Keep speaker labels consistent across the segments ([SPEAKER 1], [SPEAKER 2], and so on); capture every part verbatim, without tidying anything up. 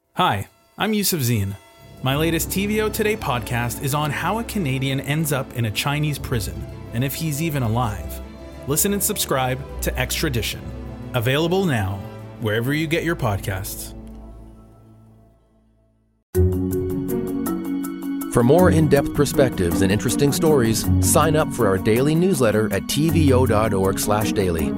[SPEAKER 1] Hi, I'm Yusuf Zine. My latest T V O Today podcast is on how a Canadian ends up in a Chinese prison and if he's even alive. Listen and subscribe to Extradition. Available now, wherever you get your podcasts.
[SPEAKER 2] For more in-depth perspectives and interesting stories, sign up for our daily newsletter at t v o dot org slash daily.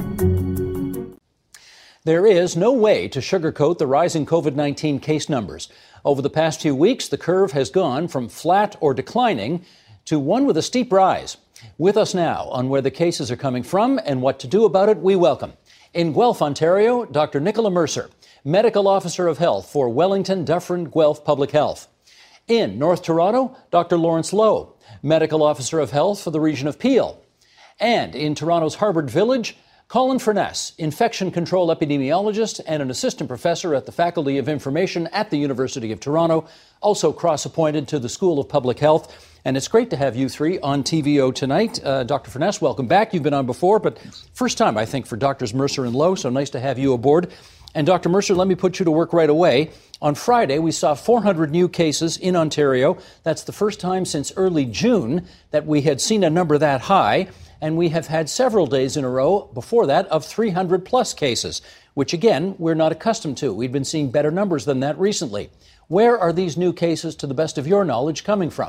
[SPEAKER 3] There is no way to sugarcoat the rising COVID nineteen case numbers. Over the past few weeks, the curve has gone from flat or declining to one with a steep rise. With us now on where the cases are coming from and what to do about it, we welcome in Guelph, Ontario, Doctor Nicola Mercer, Medical Officer of Health for Wellington Dufferin Guelph Public Health. In North Toronto, Doctor Lawrence Loh, Medical Officer of Health for the region of Peel. And in Toronto's Harvard Village, Colin Furness, infection control epidemiologist and an assistant professor at the Faculty of Information at the University of Toronto, also cross-appointed to the School of Public Health. And it's great to have you three on T V O tonight. Uh, Doctor Furness, welcome back. You've been on before, but first time, I think, for Doctors Mercer and Loh, so nice to have you aboard. And Doctor Mercer, let me put you to work right away. On Friday, we saw four hundred new cases in Ontario. That's the first time since early June that we had seen a number that high. And we have had several days in a row before that of three hundred plus cases, which again, we're not accustomed to. We've been seeing better numbers than that recently. Where are these new cases, to the best of your knowledge, coming from?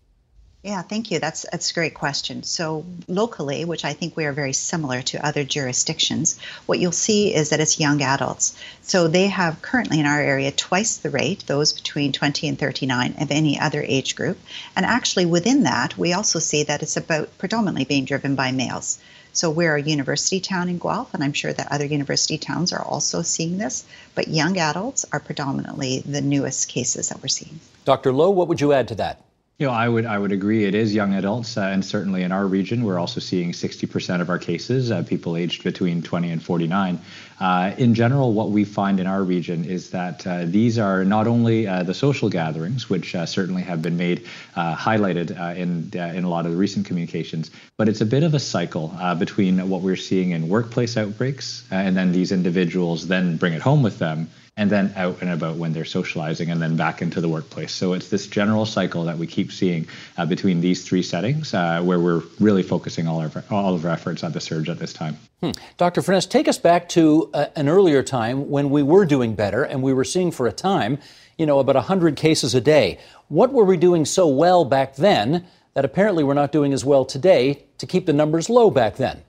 [SPEAKER 4] Yeah, thank you. That's, that's a great question. So locally, which I think we are very similar to other jurisdictions, what you'll see is that it's young adults. So they have currently in our area twice the rate, those between twenty and thirty-nine, of any other age group. And actually within that, we also see that it's about predominantly being driven by males. So we're a university town in Guelph, and I'm sure that other university towns are also seeing this. But young adults are predominantly the newest cases that we're seeing.
[SPEAKER 3] Doctor Loh, what would you add to that?
[SPEAKER 5] You know, I would I would agree. It is young adults, uh, and certainly in our region, we're also seeing sixty percent of our cases, uh, people aged between twenty and forty-nine. Uh, in general, what we find in our region is that uh, these are not only uh, the social gatherings, which uh, certainly have been made uh, highlighted uh, in uh, in a lot of the recent communications, but it's a bit of a cycle uh, between what we're seeing in workplace outbreaks, uh, and then these individuals then bring it home with them, and then out and about when they're socializing, and then back into the workplace. So it's this general cycle that we keep seeing uh, between these three settings, uh, where we're really focusing all of our, all of our efforts on the surge at this time.
[SPEAKER 3] Hmm. Doctor Furness, take us back to uh, an earlier time when we were doing better, and we were seeing for a time, you know, about one hundred cases a day. What were we doing so well back then that apparently we're not doing as well today to keep the numbers low back then?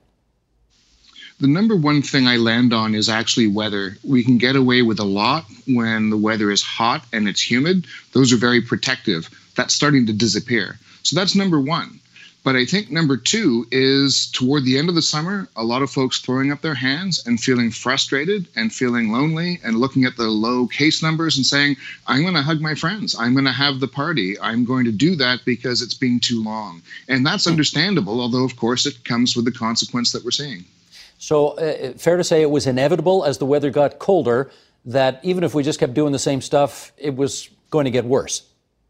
[SPEAKER 6] The number one thing I land on is actually weather. We can get away with a lot when the weather is hot and it's humid. Those are very protective. That's starting to disappear. So that's number one. But I think number two is toward the end of the summer, a lot of folks throwing up their hands and feeling frustrated and feeling lonely and looking at the low case numbers and saying, I'm going to hug my friends. I'm going to have the party. I'm going to do that because it's been too long. And that's understandable, although, of course, it comes with the consequence that we're seeing.
[SPEAKER 3] So uh, fair to say it was inevitable as the weather got colder that even if we just kept doing the same stuff, it was going to get worse.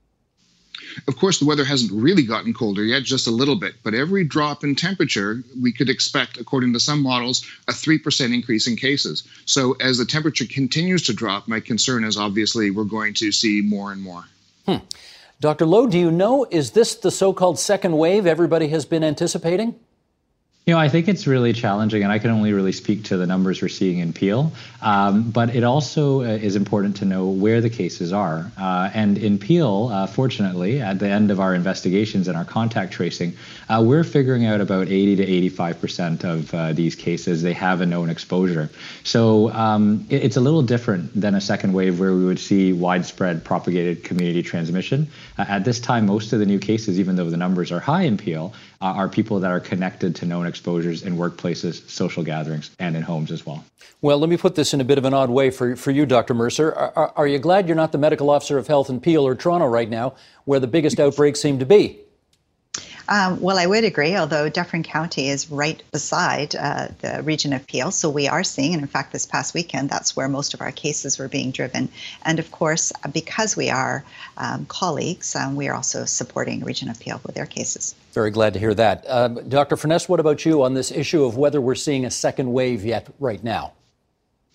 [SPEAKER 6] Of course, the weather hasn't really gotten colder yet, just a little bit. But every drop in temperature, we could expect, according to some models, a three percent increase in cases. So as the temperature continues to drop, my concern is obviously we're going to see more and more.
[SPEAKER 3] Hmm. Doctor Loh, do you know, is this the so-called second wave everybody has been anticipating?
[SPEAKER 5] You know, I think it's really challenging, and I can only really speak to the numbers we're seeing in Peel. Um, but it also uh, is important to know where the cases are. Uh, and in Peel, uh, fortunately, at the end of our investigations and our contact tracing, uh, we're figuring out about eighty to eighty-five percent of uh, these cases, they have a known exposure. So um, it, it's a little different than a second wave where we would see widespread propagated community transmission. Uh, at this time, most of the new cases, even though the numbers are high in Peel, uh, are people that are connected to known exposures in workplaces, social gatherings, and in homes as well.
[SPEAKER 3] Well, let me put this in a bit of an odd way for, for you, Doctor Mercer. Are, are, are you glad you're not the medical officer of health in Peel or Toronto right now, where the biggest outbreaks seem to be?
[SPEAKER 4] Um, well, I would agree, although Dufferin County is right beside uh, the region of Peel. So we are seeing, and in fact, this past weekend, that's where most of our cases were being driven. And of course, because we are um, colleagues, um, we are also supporting region of Peel with their cases.
[SPEAKER 3] Very glad to hear that. Uh, Doctor Furness, what about you on this issue of whether we're seeing a second wave yet right now?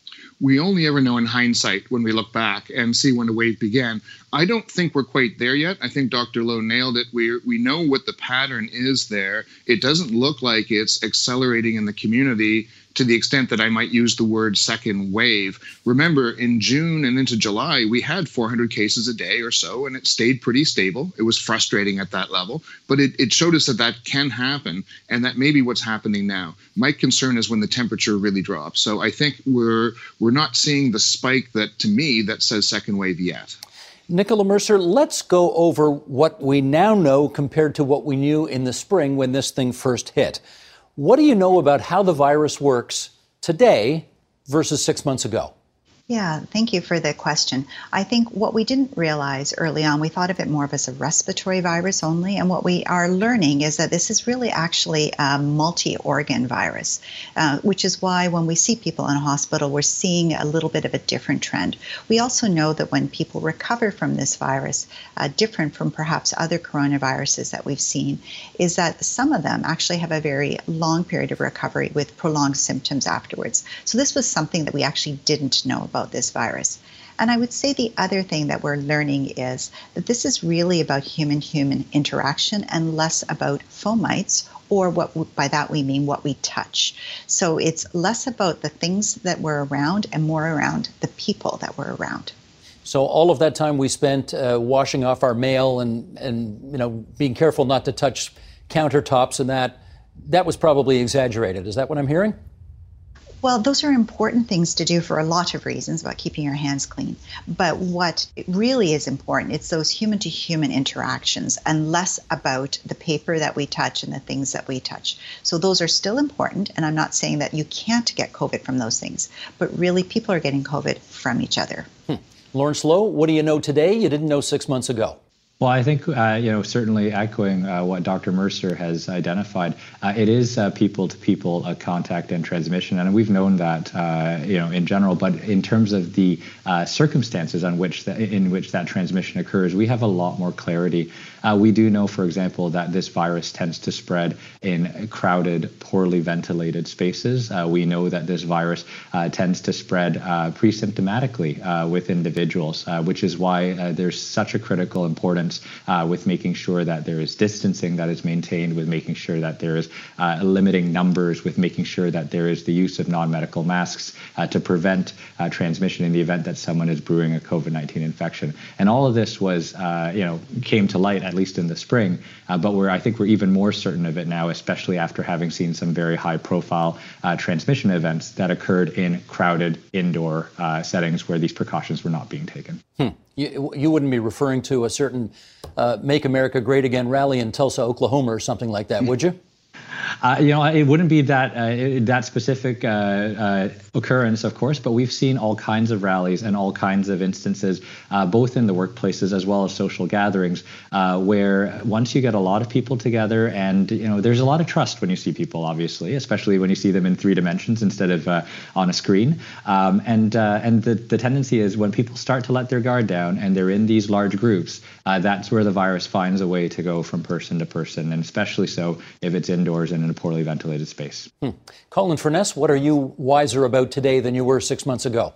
[SPEAKER 6] we only ever know in hindsight when we look back and see when the wave began. I don't think we're quite there yet. I think Doctor Lowe nailed it. We we know what the pattern is there. It doesn't look like it's accelerating in the community to the extent that I might use the word second wave. Remember, in June and into July, we had four hundred cases a day or so, and it stayed pretty stable. It was frustrating at that level, but it, it showed us that that can happen, and that may be what's happening now. My concern is when the temperature really drops. So I think we're we're not seeing the spike that, to me, that says second wave yet.
[SPEAKER 3] Nicola Mercer, let's go over what we now know compared to what we knew in the spring when this thing first hit. What do you know about how the virus works today versus six months ago?
[SPEAKER 4] Yeah, thank you for the question. I think what we didn't realize early on, we thought of it more of as a respiratory virus only. And what we are learning is that this is really actually a multi-organ virus, uh, which is why when we see people in a hospital, we're seeing a little bit of a different trend. We also know that when people recover from this virus, uh, different from perhaps other coronaviruses that we've seen, is that some of them actually have a very long period of recovery with prolonged symptoms afterwards. So this was something that we actually didn't know about. about this virus. And I would say the other thing that we're learning is that this is really about human-human interaction and less about fomites, or what by that we mean what we touch. So it's less about the things that were around and more around the people that were around.
[SPEAKER 3] So all of that time we spent uh, washing off our mail and, and you know being careful not to touch countertops and that, that was probably exaggerated. Is that what I'm hearing?
[SPEAKER 4] Well, those are important things to do for a lot of reasons about keeping your hands clean. But what really is important, it's those human-to-human interactions and less about the paper that we touch and the things that we touch. So those are still important, and I'm not saying that you can't get COVID from those things, but really people are getting COVID from each other.
[SPEAKER 3] Hmm. Lawrence Lowe, what do you know today you didn't know six months ago?
[SPEAKER 5] Well, I think, uh, you know, certainly echoing uh, what Doctor Mercer has identified, uh, it is uh, people-to-people uh, contact and transmission, and we've known that, uh, you know, in general. But in terms of the uh, circumstances on which the, in which that transmission occurs, we have a lot more clarity. Uh, we do know, for example, that this virus tends to spread in crowded, poorly ventilated spaces. Uh, we know that this virus uh, tends to spread uh, pre-symptomatically uh, with individuals, uh, which is why uh, there's such a critical importance uh, with making sure that there is distancing that is maintained, with making sure that there is uh, limiting numbers, with making sure that there is the use of non-medical masks uh, to prevent uh, transmission in the event that someone is brewing a COVID nineteen infection. And all of this was, uh, you know, came to light at least in the spring, uh, but we're I think we're even more certain of it now, especially after having seen some very high-profile uh, transmission events that occurred in crowded indoor uh, settings where these precautions were not being taken.
[SPEAKER 3] Hmm. You, you wouldn't be referring to a certain uh, Make America Great Again rally in Tulsa, Oklahoma or something like that, would you?
[SPEAKER 5] Uh, you know, it wouldn't be that uh, that specific uh, uh, occurrence, of course, but we've seen all kinds of rallies and all kinds of instances, uh, both in the workplaces as well as social gatherings, uh, where once you get a lot of people together, and you know, there's a lot of trust when you see people, obviously, especially when you see them in three dimensions instead of uh, on a screen. Um, and uh, and the, the tendency is when people start to let their guard down and they're in these large groups, uh, that's where the virus finds a way to go from person to person, and especially so if it's indoors and in a poorly ventilated space.
[SPEAKER 3] Hmm. Colin Furness, what are you wiser about today than you were six months ago?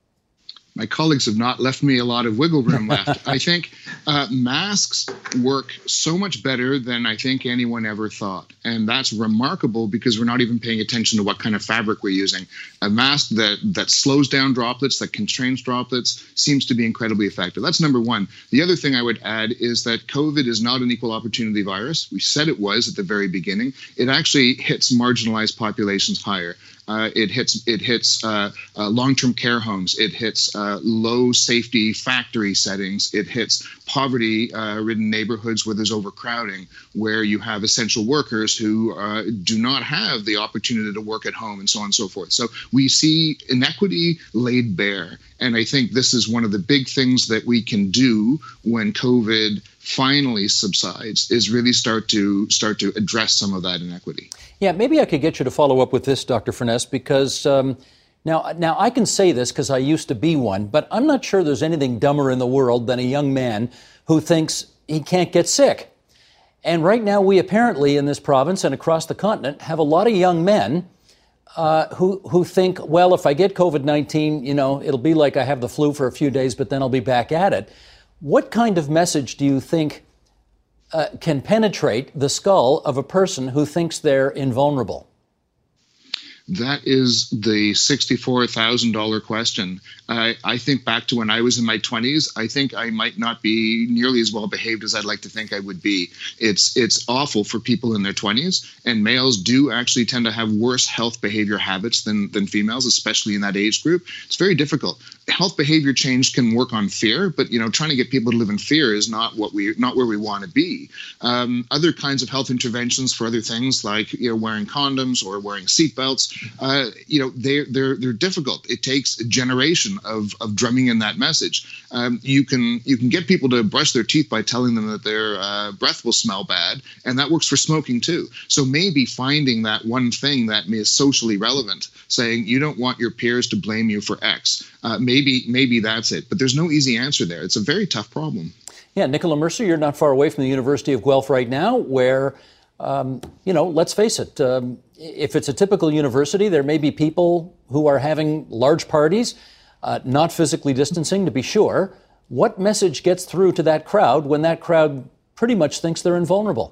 [SPEAKER 6] My colleagues have not left me a lot of wiggle room left. I think uh, masks work so much better than I think anyone ever thought. And that's remarkable because we're not even paying attention to what kind of fabric we're using. A mask that, that slows down droplets, that constrains droplets, seems to be incredibly effective. That's number one. The other thing I would add is that COVID is not an equal opportunity virus. We said it was at the very beginning. It actually hits marginalized populations higher. Uh, it hits it hits uh, uh, long-term care homes. It hits uh, low safety factory settings. It hits poverty-ridden uh, neighborhoods where there's overcrowding, where you have essential workers who uh, do not have the opportunity to work at home, and so on and so forth. So we see inequity laid bare. And I think this is one of the big things that we can do when COVID finally subsides, is really start to start to address some of that inequity.
[SPEAKER 3] Yeah, maybe I could get you to follow up with this, Doctor Furness, because um, now, now I can say this because I used to be one, but I'm not sure there's anything dumber in the world than a young man who thinks he can't get sick. And right now we apparently in this province and across the continent have a lot of young men uh, who who think, well, if I get COVID nineteen, you know, it'll be like I have the flu for a few days, but then I'll be back at it. What kind of message do you think uh, can penetrate the skull of a person who thinks they're invulnerable?
[SPEAKER 6] That is the sixty-four thousand dollars question. I, I think back to when I was in my twenties. I think I might not be nearly as well behaved as I'd like to think I would be. It's it's awful for people in their twenties, and males do actually tend to have worse health behavior habits than, than females, especially in that age group. It's very difficult. Health behavior change can work on fear, but you know, trying to get people to live in fear is not what we not where we want to be. Um, other kinds of health interventions for other things like you know wearing condoms or wearing seatbelts, uh, you know, they're they're they're difficult. It takes a generation of of drumming in that message. Um, you can you can get people to brush their teeth by telling them that their uh, breath will smell bad, and that works for smoking too. So maybe finding that one thing that is socially relevant, saying you don't want your peers to blame you for X. Uh, maybe maybe that's it, but there's no easy answer there. It's a very tough problem.
[SPEAKER 3] Yeah, Nicola Mercer, you're not far away from the University of Guelph right now, where, um, you know, let's face it, um, if it's a typical university, there may be people who are having large parties, uh, not physically distancing, to be sure. What message gets through to that crowd when that crowd pretty much thinks they're invulnerable?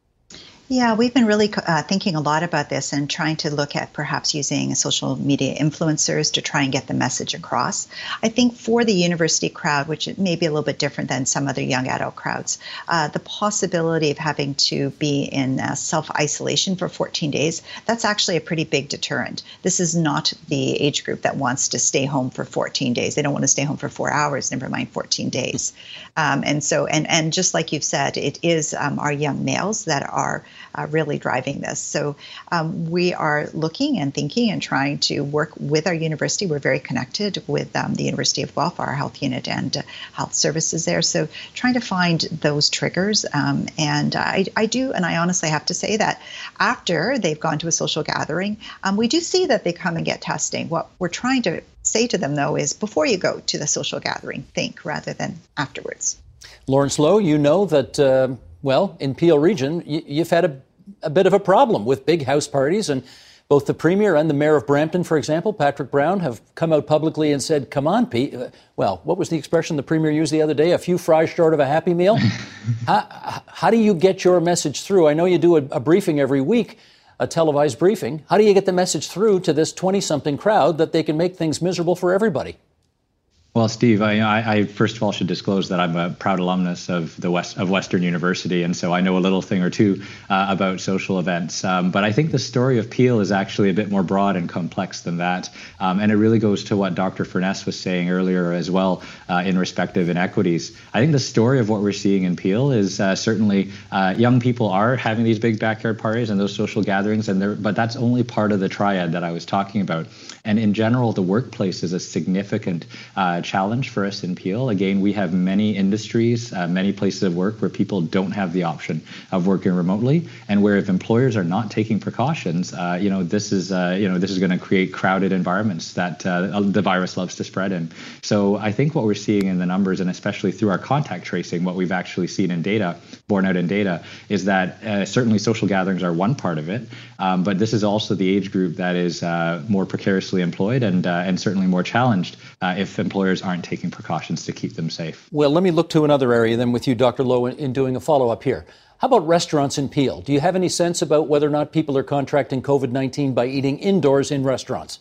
[SPEAKER 4] Yeah, we've been really uh, thinking a lot about this and trying to look at perhaps using social media influencers to try and get the message across. I think for the university crowd, which may be a little bit different than some other young adult crowds, uh, the possibility of having to be in uh, self-isolation for fourteen days, that's actually a pretty big deterrent. This is not the age group that wants to stay home for fourteen days. They don't want to stay home for four hours, never mind fourteen days. Um, and so, and, and just like you've said, it is um, our young males that are Uh, really driving this. So um, we are looking and thinking and trying to work with our university. We're very connected with um, the University of Guelph, our health unit and uh, health services there. So trying to find those triggers. Um, and I, I do, and I honestly have to say that after they've gone to a social gathering, um, we do see that they come and get testing. What we're trying to say to them, though, is before you go to the social gathering, think rather than afterwards.
[SPEAKER 3] Lawrence Loh, you know that, uh, well, in Peel Region, y- you've had a, a bit of a problem with big house parties, and both the Premier and the Mayor of Brampton, for example, Patrick Brown, have come out publicly and said, come on, Pete. Well, what was the expression the Premier used the other day? A few fries short of a Happy Meal? how, how do you get your message through? I know you do a, a briefing every week, a televised briefing. How do you get the message through to this twenty-something crowd that they can make things miserable for everybody?
[SPEAKER 5] Well, Steve, I, I first of all should disclose that I'm a proud alumnus of the West of Western University, and so I know a little thing or two uh, about social events. Um, but I think the story of Peel is actually a bit more broad and complex than that, um, and it really goes to what Doctor Furness was saying earlier as well uh, in respect of inequities. I think the story of what we're seeing in Peel is uh, certainly uh, young people are having these big backyard parties and those social gatherings, and they're, but that's only part of the triad that I was talking about. And in general, the workplace is a significant uh, challenge for us in Peel. Again, we have many industries, uh, many places of work where people don't have the option of working remotely, and where if employers are not taking precautions, uh, you know, this is uh, you know this is going to create crowded environments that uh, the virus loves to spread in. So I think what we're seeing in the numbers, and especially through our contact tracing, what we've actually seen in data, borne out in data, is that uh, certainly social gatherings are one part of it, um, but this is also the age group that is uh, more precariously employed and uh, and certainly more challenged uh, if employers aren't taking precautions to keep them safe.
[SPEAKER 3] Well, let me look to another area then with you, Doctor Loh, in doing a follow-up here. How about restaurants in Peel? Do you have any sense about whether or not people are contracting COVID nineteen by eating indoors in restaurants?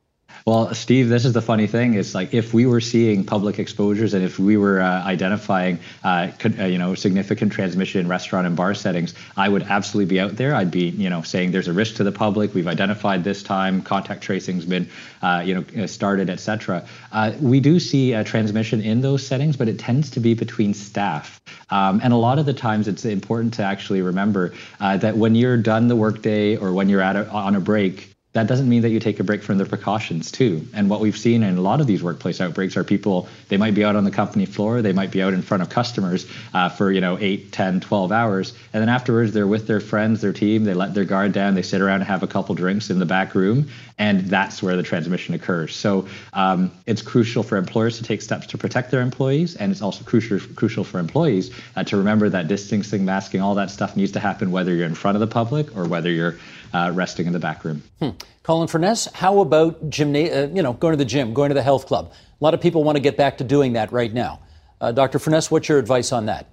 [SPEAKER 5] Well, Steve, this is the funny thing. It's like if we were seeing public exposures and if we were uh, identifying, uh, could, uh, you know, significant transmission in restaurant and bar settings, I would absolutely be out there. I'd be, you know, saying there's a risk to the public. We've identified this time. Contact tracing's been, uh, you know, started, et cetera. Uh, we do see uh, transmission in those settings, but it tends to be between staff. Um, and a lot of the times it's important to actually remember uh, that when you're done the workday or when you're at a, on a break, that doesn't mean that you take a break from the precautions too. And what we've seen in a lot of these workplace outbreaks are people, they might be out on the company floor, they might be out in front of customers uh, for, you know, eight, ten, twelve hours. And then afterwards, they're with their friends, their team, they let their guard down, they sit around and have a couple drinks in the back room. And that's where the transmission occurs. So um, it's crucial for employers to take steps to protect their employees. And it's also crucial crucial for employees uh, to remember that distancing, masking, all that stuff needs to happen whether you're in front of the public or whether you're uh, resting in the back room.
[SPEAKER 3] Hmm. Colin Furness, how about gymna- uh, you know, going to the gym, going to the health club? A lot of people want to get back to doing that right now. Uh, Doctor Furness, what's your advice on that?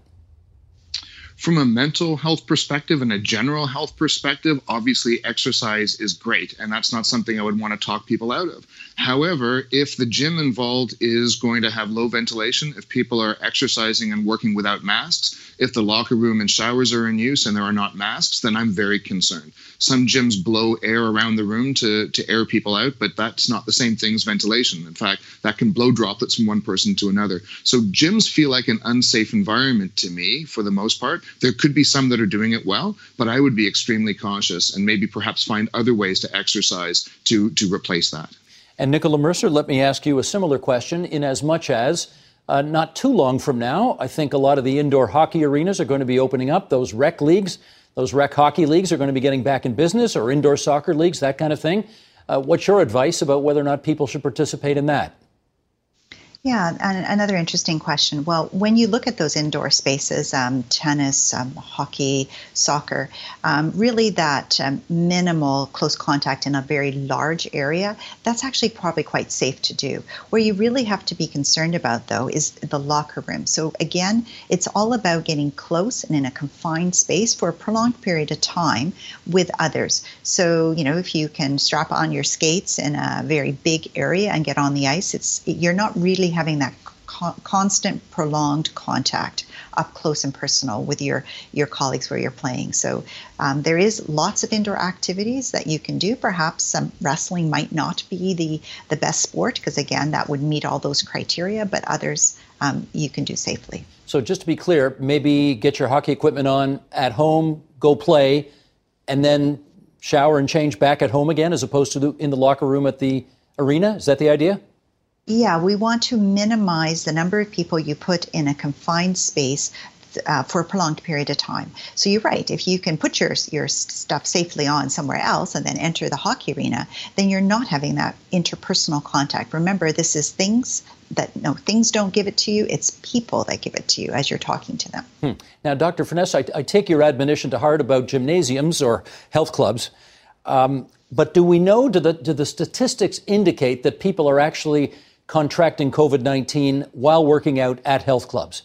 [SPEAKER 6] From a mental health perspective and a general health perspective, obviously exercise is great, and that's not something I would want to talk people out of. However, if the gym involved is going to have low ventilation, if people are exercising and working without masks, if the locker room and showers are in use and there are not masks, then I'm very concerned. Some gyms blow air around the room to, to air people out, but that's not the same thing as ventilation. In fact, that can blow droplets from one person to another. So gyms feel like an unsafe environment to me for the most part. There could be some that are doing it well, but I would be extremely cautious and maybe perhaps find other ways to exercise to, to replace that.
[SPEAKER 3] And Nicola Mercer, let me ask you a similar question, in as much as uh, not too long from now, I think a lot of the indoor hockey arenas are going to be opening up. Those rec leagues, those rec hockey leagues are going to be getting back in business, or indoor soccer leagues, that kind of thing. Uh, what's your advice about whether or not people should participate in that?
[SPEAKER 4] Yeah, and another interesting question. Well, when you look at those indoor spaces, um, tennis, um, hockey, soccer, um, really that um, minimal close contact in a very large area, that's actually probably quite safe to do. Where you really have to be concerned about, though, is the locker room. So again, it's all about getting close and in a confined space for a prolonged period of time with others. So, you know, if you can strap on your skates in a very big area and get on the ice, it's you're not really having that co- constant, prolonged contact up close and personal with your, your colleagues where you're playing. So um, there is lots of indoor activities that you can do. Perhaps um, wrestling might not be the, the best sport because, again, that would meet all those criteria, but others um, you can do safely.
[SPEAKER 3] So just to be clear, maybe get your hockey equipment on at home, go play, and then shower and change back at home again as opposed to the, in the locker room at the arena? Is that the idea?
[SPEAKER 4] Yeah, we want to minimize the number of people you put in a confined space uh, for a prolonged period of time. So you're right. If you can put your your stuff safely on somewhere else and then enter the hockey arena, then you're not having that interpersonal contact. Remember, this is things that, no, things don't give it to you. It's people that give it to you as you're talking to them.
[SPEAKER 3] Hmm. Now, Doctor Furness, I, I take your admonition to heart about gymnasiums or health clubs. Um, but do we know, do the, do the statistics indicate that people are actually contracting COVID nineteen while working out at health clubs?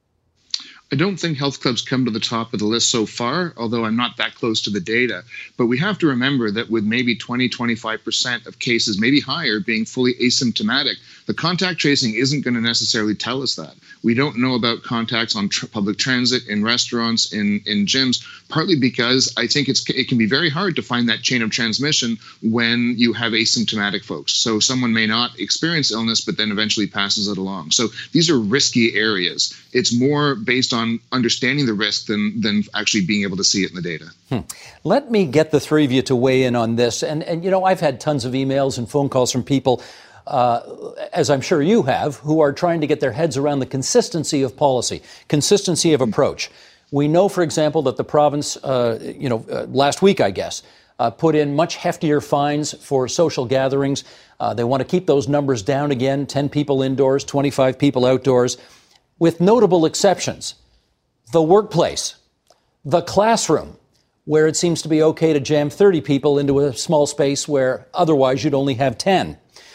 [SPEAKER 6] I don't think health clubs come to the top of the list so far, although I'm not that close to the data. But we have to remember that with maybe twenty, twenty-five percent of cases, maybe higher, being fully asymptomatic, the contact tracing isn't going to necessarily tell us that. We don't know about contacts on tr- public transit, in restaurants, in, in gyms, partly because I think it's it can be very hard to find that chain of transmission when you have asymptomatic folks. So someone may not experience illness, but then eventually passes it along. So these are risky areas. It's more based on understanding the risk than than actually being able to see it in the data.
[SPEAKER 3] Hmm. Let me get the three of you to weigh in on this. And, and you know, I've had tons of emails and phone calls from people, uh, as I'm sure you have, who are trying to get their heads around the consistency of policy, consistency of approach. We know, for example, that the province, uh, you know, uh, last week, I guess, uh, put in much heftier fines for social gatherings. Uh, they want to keep those numbers down again, ten people indoors, twenty-five people outdoors, with notable exceptions. The workplace, the classroom, where it seems to be okay to jam thirty people into a small space where otherwise you'd only have ten.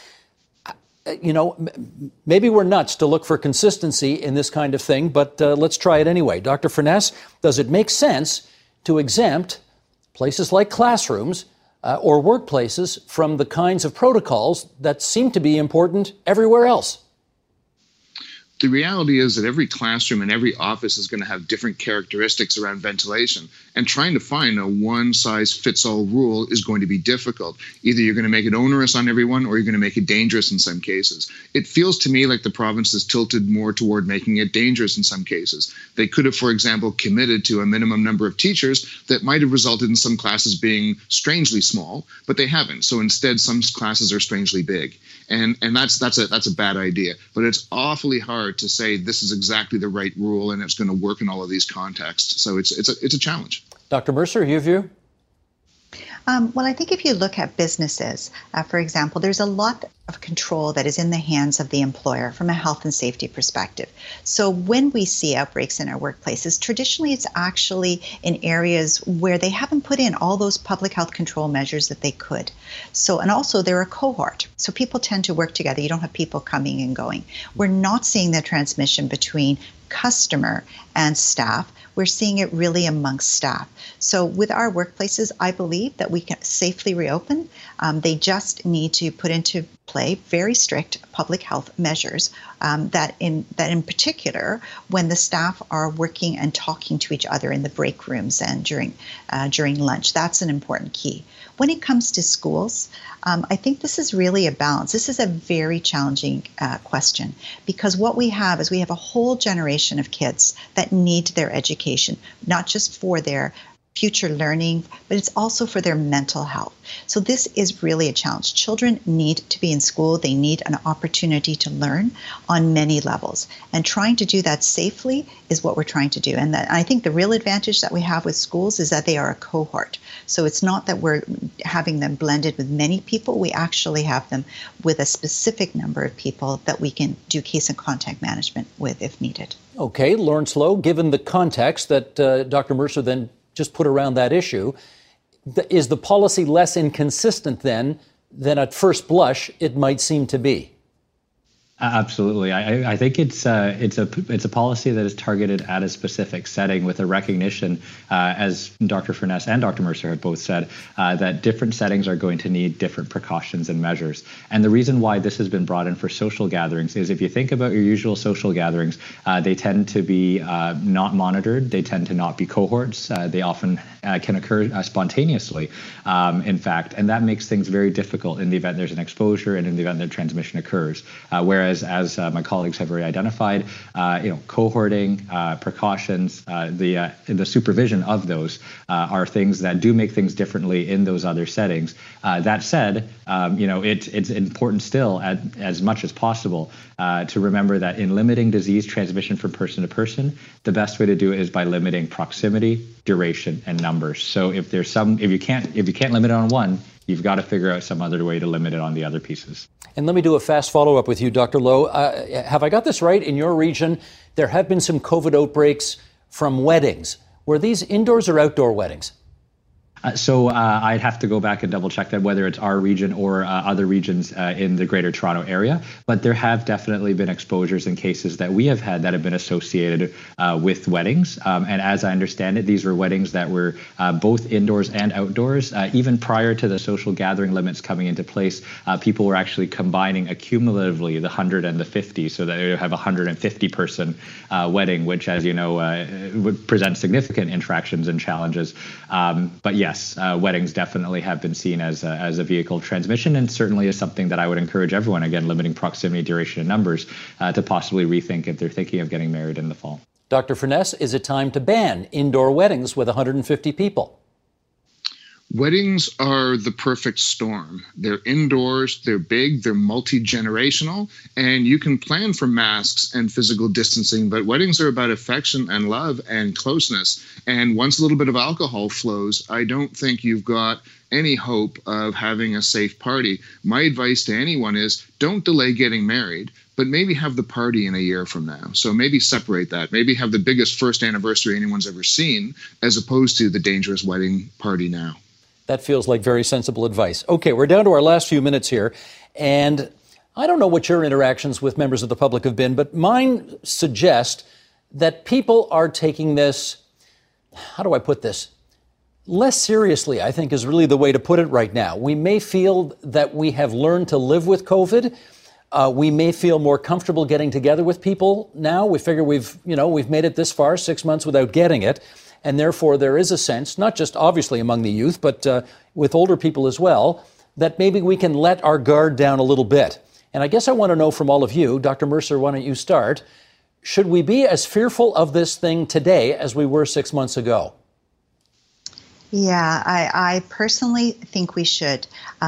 [SPEAKER 3] You know, maybe we're nuts to look for consistency in this kind of thing, but uh, let's try it anyway. Doctor Furness, does it make sense to exempt places like classrooms uh, or workplaces from the kinds of protocols that seem to be important everywhere else?
[SPEAKER 6] The reality is that every classroom and every office is going to have different characteristics around ventilation, and trying to find a one-size-fits-all rule is going to be difficult. Either you're going to make it onerous on everyone or you're going to make it dangerous in some cases. It feels to me like the province is tilted more toward making it dangerous in some cases. They could have, for example, committed to a minimum number of teachers that might have resulted in some classes being strangely small, but they haven't. So instead, some classes are strangely big. And and that's that's a that's a bad idea. But it's awfully hard to say this is exactly the right rule and it's going to work in all of these contexts. So it's it's a it's a challenge.
[SPEAKER 3] Doctor Mercer, your view?
[SPEAKER 4] Um, well, I think if you look at businesses, uh, for example, there's a lot of control that is in the hands of the employer from a health and safety perspective. So when we see outbreaks in our workplaces, traditionally it's actually in areas where they haven't put in all those public health control measures that they could. So, and also they're a cohort. So people tend to work together. You don't have people coming and going. We're not seeing the transmission between customer and staff. We're seeing it really amongst staff. So with our workplaces, I believe that we can safely reopen. Um, they just need to put into play very strict public health measures um, that in that in particular, when the staff are working and talking to each other in the break rooms and during uh, during lunch, that's an important key. When it comes to schools, um, I think this is really a balance. This is a very challenging uh, question, because what we have is we have a whole generation of kids that need their education, not just for their future learning, but it's also for their mental health. So this is really a challenge. Children need to be in school. They need an opportunity to learn on many levels. And trying to do that safely is what we're trying to do. And that, I think the real advantage that we have with schools is that they are a cohort. So it's not that we're having them blended with many people. We actually have them with a specific number of people that we can do case and contact management with if needed.
[SPEAKER 3] Okay, Lawrence Loh, given the context that uh, Doctor Mercer then just put around that issue, th- is the policy less inconsistent then than at first blush it might seem to be?
[SPEAKER 5] Absolutely. I, I think it's uh, it's a it's a policy that is targeted at a specific setting with a recognition, uh, as Doctor Furness and Doctor Mercer have both said, uh, that different settings are going to need different precautions and measures. And the reason why this has been brought in for social gatherings is if you think about your usual social gatherings, uh, they tend to be uh, not monitored. They tend to not be cohorts. Uh, they often uh, can occur uh, spontaneously, um, in fact, and that makes things very difficult in the event there's an exposure and in the event that transmission occurs. Uh, whereas Whereas, as uh, my colleagues have already identified, uh, you know, cohorting, uh, precautions, uh, the uh, the supervision of those uh, are things that do make things differently in those other settings. Uh, that said, um, you know, it, it's important still, at, as much as possible, uh, to remember that in limiting disease transmission from person to person, the best way to do it is by limiting proximity, duration, and numbers. So if there's some, if you can't, if you can't limit it on one, you've got to figure out some other way to limit it on the other pieces.
[SPEAKER 3] And let me do a fast follow-up with you, Doctor Loh. Uh, have I got this right? In your region, there have been some COVID outbreaks from weddings. Were these indoors or outdoor weddings?
[SPEAKER 5] Uh, so uh, I'd have to go back and double check that, whether it's our region or uh, other regions uh, in the Greater Toronto area. But there have definitely been exposures and cases that we have had that have been associated uh, with weddings. Um, and as I understand it, these were weddings that were uh, both indoors and outdoors. Uh, even prior to the social gathering limits coming into place, uh, people were actually combining accumulatively the one hundred and the fifty, so that they would have a one hundred fifty person uh, wedding, which, as you know, uh, would present significant interactions and challenges. Um, but yes, uh, weddings definitely have been seen as a, as a vehicle of transmission, and certainly is something that I would encourage everyone, again, limiting proximity, duration, and numbers, uh, to possibly rethink if they're thinking of getting married in the fall.
[SPEAKER 3] Doctor Furness, is it time to ban indoor weddings with one hundred fifty people?
[SPEAKER 6] Weddings are the perfect storm. They're indoors, they're big, they're multi-generational, and you can plan for masks and physical distancing, but weddings are about affection and love and closeness. And once a little bit of alcohol flows, I don't think you've got any hope of having a safe party. My advice to anyone is don't delay getting married, but maybe have the party in a year from now. So maybe separate that. Maybe have the biggest first anniversary anyone's ever seen, as opposed to the dangerous wedding party now.
[SPEAKER 3] That feels like very sensible advice. Okay, we're down to our last few minutes here, and I don't know what your interactions with members of the public have been, but mine suggest that people are taking this, how do I put this, less seriously, I think is really the way to put it right now. We may feel that we have learned to live with COVID. Uh, we may feel more comfortable getting together with people now. We figure we've, you know, we've made it this far, six months without getting it. And therefore, there is a sense, not just obviously among the youth, but uh, with older people as well, that maybe we can let our guard down a little bit. And I guess I want to know from all of you, Doctor Mercer, why don't you start? Should we be as fearful of this thing today as we were six months ago?
[SPEAKER 4] Yeah, I, I personally think we should. Um,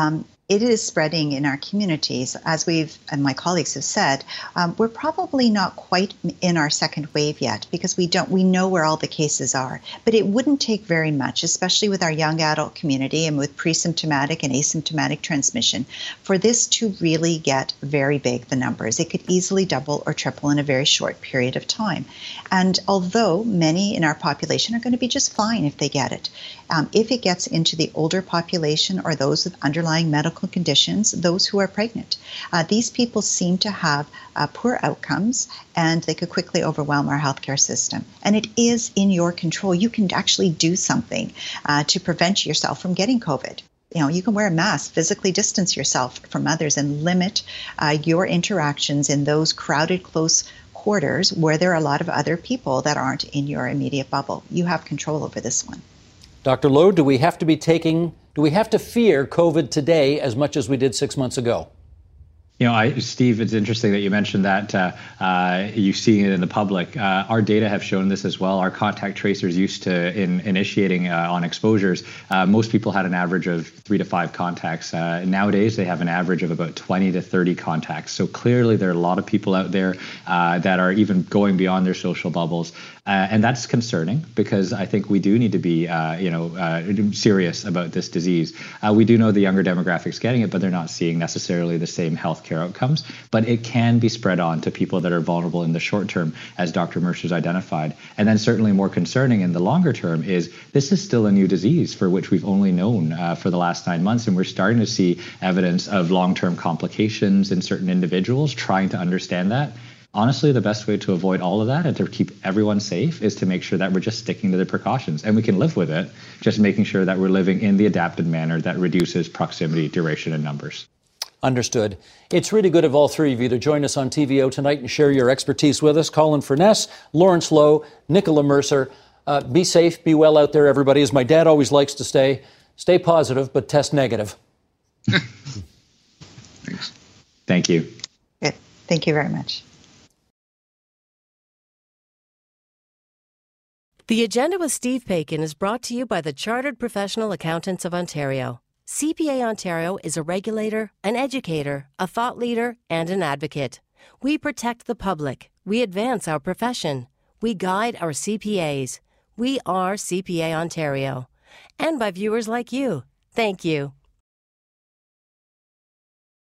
[SPEAKER 4] it is spreading in our communities. As we've, and my colleagues have said, um, we're probably not quite in our second wave yet because we don't, we know where all the cases are. But it wouldn't take very much, especially with our young adult community and with pre-symptomatic and asymptomatic transmission, for this to really get very big, the numbers. It could easily double or triple in a very short period of time. And although many in our population are going to be just fine if they get it, um, if it gets into the older population or those with underlying medical conditions, those who are pregnant. Uh, these people seem to have uh, poor outcomes, and they could quickly overwhelm our healthcare system. And it is in your control. You can actually do something uh, to prevent yourself from getting COVID. You know, you can wear a mask, physically distance yourself from others, and limit uh, your interactions in those crowded, close quarters where there are a lot of other people that aren't in your immediate bubble. You have control over this one.
[SPEAKER 3] Doctor Loh, do we have to be taking Do we have to fear COVID today as much as we did six months ago?
[SPEAKER 5] You know, I, Steve, it's interesting that you mentioned that uh, uh, you're seeing it in the public. Uh, our data have shown this as well. Our contact tracers used to, in initiating uh, on exposures, uh, most people had an average of three to five contacts. Uh, nowadays, they have an average of about twenty to thirty contacts. So clearly, there are a lot of people out there uh, that are even going beyond their social bubbles. Uh, and that's concerning because I think we do need to be, uh, you know, uh, serious about this disease. Uh, we do know the younger demographics getting it, but they're not seeing necessarily the same healthcare outcomes. But it can be spread on to people that are vulnerable in the short term, as Doctor Mercer's identified. And then certainly more concerning in the longer term is this is still a new disease for which we've only known uh, for the last nine months. And we're starting to see evidence of long-term complications in certain individuals, trying to understand that. Honestly, the best way to avoid all of that and to keep everyone safe is to make sure that we're just sticking to the precautions. And we can live with it, just making sure that we're living in the adapted manner that reduces proximity, duration, and numbers.
[SPEAKER 3] Understood. It's really good of all three of you to join us on T V O tonight and share your expertise with us. Colin Furness, Lawrence Loh, Nicola Mercer. Uh, be safe, be well out there, everybody. As my dad always likes to say, stay positive, but test negative.
[SPEAKER 6] Thanks.
[SPEAKER 5] Thank you.
[SPEAKER 4] Good. Thank you very much.
[SPEAKER 7] The Agenda with Steve Paikin is brought to you by the Chartered Professional Accountants of Ontario. C P A Ontario is a regulator, an educator, a thought leader, and an advocate. We protect the public. We advance our profession. We guide our C P As. We are C P A Ontario. And by viewers like you. Thank you.